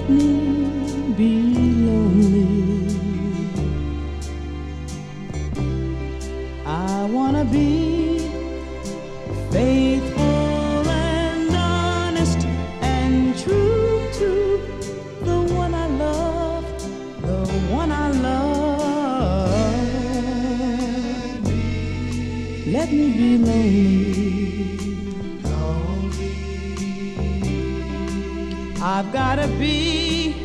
let me be lonely. I wanna be faithful and honest and true to the one I love, the one I love. Let me be lonely. I've gotta be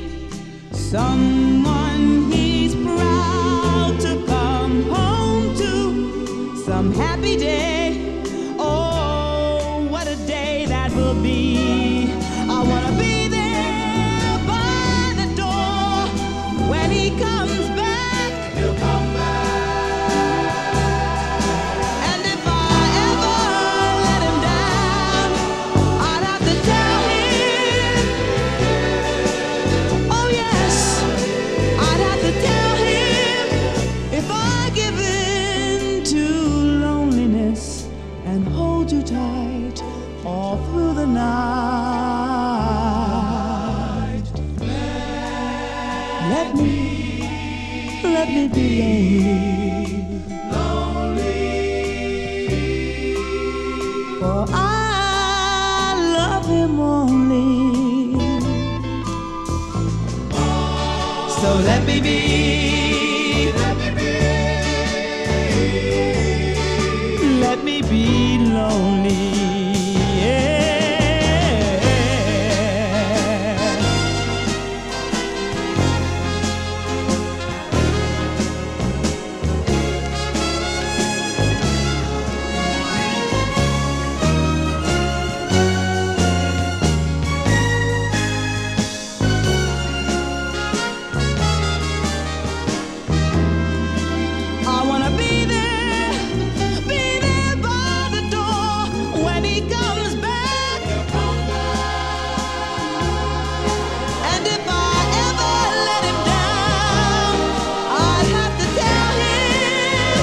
someone he's proud to come home to, some happy day. Oh, what a day that will be. I wanna be there by the door when he comes back. He'll come back. And if I ever let him down, I'd have to tell him. Oh yes, I'd have to tell him. If I give in to loneliness and hold you tight all through the night, let me be lonely. For I love him only. So let me be. Let me be lonely. I wanna be there by the door when he comes back. And if I ever let him down, I'd have to tell him.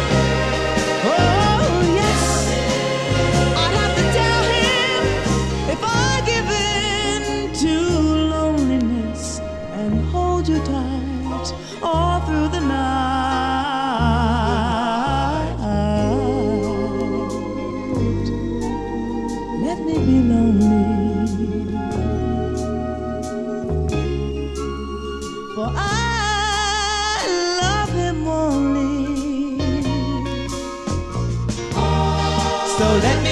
Oh yes, I'd have to tell him. If I give in to loneliness and hold you tight all through the night, let me be lonely. For I love him only. So let me